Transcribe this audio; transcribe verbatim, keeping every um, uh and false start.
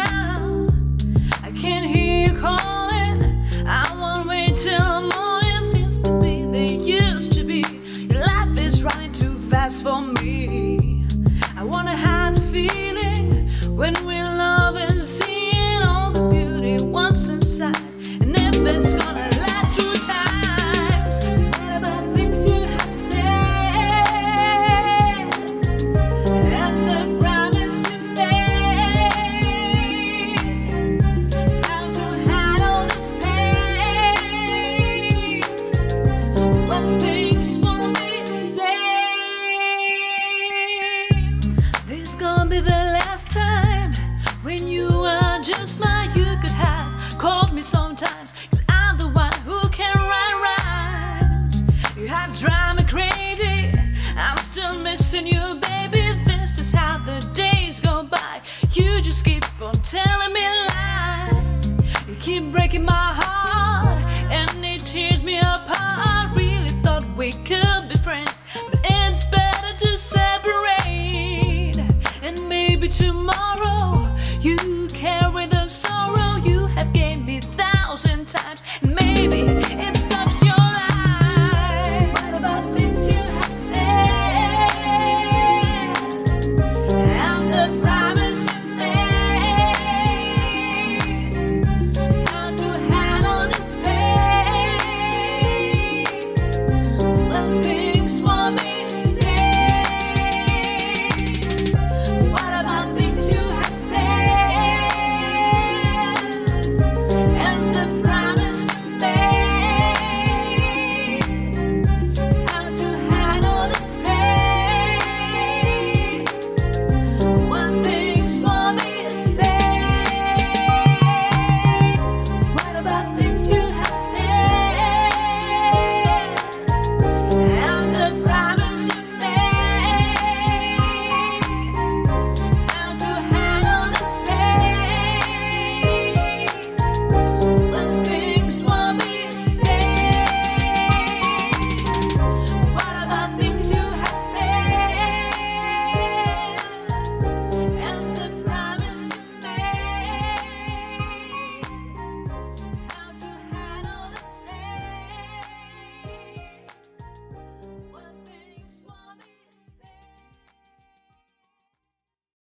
now. I can't hear you calling. I won't wait till morning. Things could be they used to be. Your life is running too fast for me. I wanna have the feeling when we're loving, seeing all the beauty once inside. And if it's gonna last through times, what about things you have said and the promise you made? How to handle this pain when things won't be the same? This gonna be the last time when you are just mine. You could have called me sometimes, cause I'm the one who can write rhymes. You have driven me crazy, I'm still missing you, baby. This is how the days go by. You just keep on telling me lies. You keep breaking my heart and it tears me apart. Really thought we could